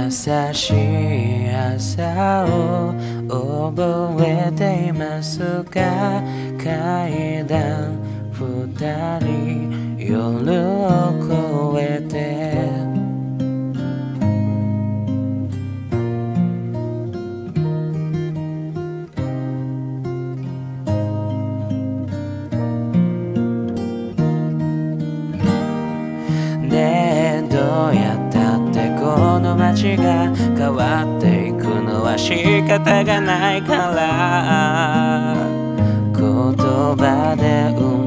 しい朝を覚えていますか？階段二人夜を越えてねえどうやったってこの街が変わっていくのは仕方がないから言葉で